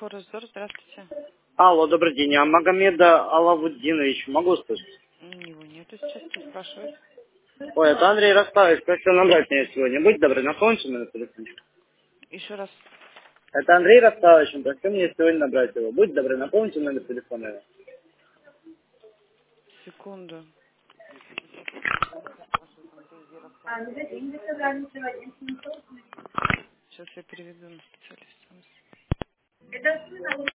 Форезор, здравствуйте. Алло, добрый день. Я Магомеда Алавуддинович могу слышать? Его нету сейчас, кто спрашивает. Ой, это Андрей Ростович, просил набрать меня сегодня. Будь добры, напомните мне на телефоне. Еще раз, Это Андрей Ростович, он просил мне сегодня набрать его. Будь добры, напомните мне на телефоне. секунду. Сейчас я переведу на специалиста.